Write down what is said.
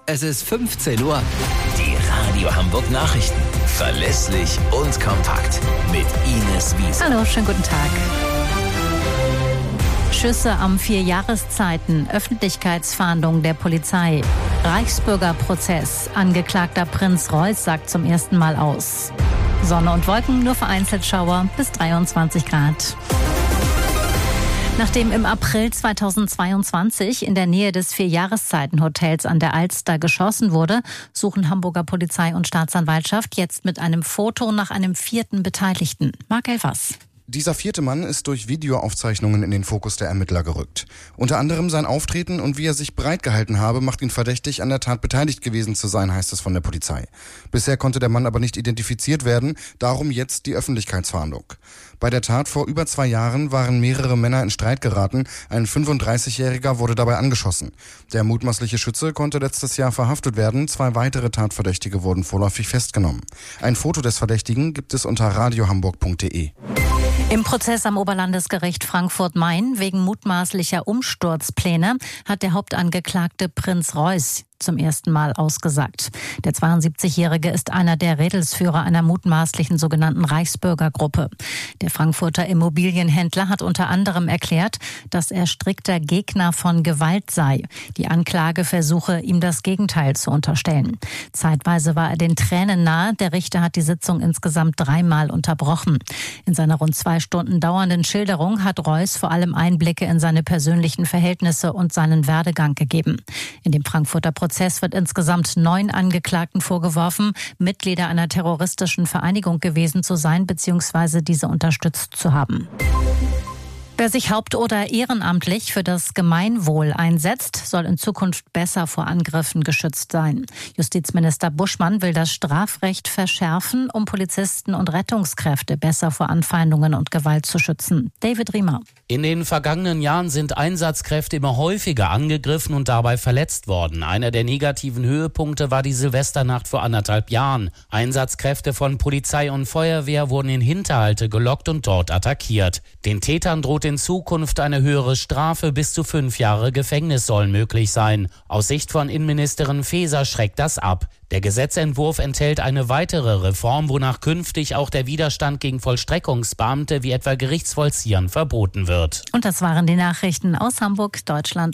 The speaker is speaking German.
Es ist 15 Uhr. Die Radio Hamburg Nachrichten. Verlässlich und kompakt. Mit Ines Wiese. Hallo, schönen guten Tag. Schüsse am 4 Jahreszeiten, Öffentlichkeitsfahndung der Polizei. Reichsbürgerprozess, Angeklagter Prinz Reuß sagt zum ersten Mal aus. Sonne und Wolken, nur vereinzelt Schauer, bis 23 Grad. Nachdem im April 2022 in der Nähe des 4-Jahreszeiten-Hotels an der Alster geschossen wurde, suchen Hamburger Polizei und Staatsanwaltschaft jetzt mit einem Foto nach einem 4. Beteiligten. Marc Elfers. Dieser 4. Mann ist durch Videoaufzeichnungen in den Fokus der Ermittler gerückt. Unter anderem sein Auftreten und wie er sich breit gehalten habe, macht ihn verdächtig, an der Tat beteiligt gewesen zu sein, heißt es von der Polizei. Bisher konnte der Mann aber nicht identifiziert werden, darum jetzt die Öffentlichkeitsfahndung. Bei der Tat vor über 2 Jahren waren mehrere Männer in Streit geraten. Ein 35-Jähriger wurde dabei angeschossen. Der mutmaßliche Schütze konnte letztes Jahr verhaftet werden. 2 weitere Tatverdächtige wurden vorläufig festgenommen. Ein Foto des Verdächtigen gibt es unter radiohamburg.de. Im Prozess am Oberlandesgericht Frankfurt-Main wegen mutmaßlicher Umsturzpläne hat der Hauptangeklagte Prinz Reuß zum ersten Mal ausgesagt. Der 72-Jährige ist einer der Rädelsführer einer mutmaßlichen sogenannten Reichsbürgergruppe. Der Frankfurter Immobilienhändler hat unter anderem erklärt, dass er strikter Gegner von Gewalt sei. Die Anklage versuche, ihm das Gegenteil zu unterstellen. Zeitweise war er den Tränen nahe. Der Richter hat die Sitzung insgesamt 3-mal unterbrochen. In seiner rund 2 Stunden dauernden Schilderung hat Reuß vor allem Einblicke in seine persönlichen Verhältnisse und seinen Werdegang gegeben. In dem Frankfurter Prozess wird insgesamt 9 Angeklagten vorgeworfen, Mitglieder einer terroristischen Vereinigung gewesen zu sein bzw. diese unterstützt zu haben. Wer sich haupt- oder ehrenamtlich für das Gemeinwohl einsetzt, soll in Zukunft besser vor Angriffen geschützt sein. Justizminister Buschmann will das Strafrecht verschärfen, um Polizisten und Rettungskräfte besser vor Anfeindungen und Gewalt zu schützen. David Riemer. In den vergangenen Jahren sind Einsatzkräfte immer häufiger angegriffen und dabei verletzt worden. Einer der negativen Höhepunkte war die Silvesternacht vor 1,5 Jahren. Einsatzkräfte von Polizei und Feuerwehr wurden in Hinterhalte gelockt und dort attackiert. Den Tätern droht in Zukunft eine höhere Strafe, bis zu 5 Jahre Gefängnis sollen möglich sein. Aus Sicht von Innenministerin Faeser schreckt das ab. Der Gesetzentwurf enthält eine weitere Reform, wonach künftig auch der Widerstand gegen Vollstreckungsbeamte wie etwa Gerichtsvollziehern verboten wird. Und das waren die Nachrichten aus Hamburg, Deutschland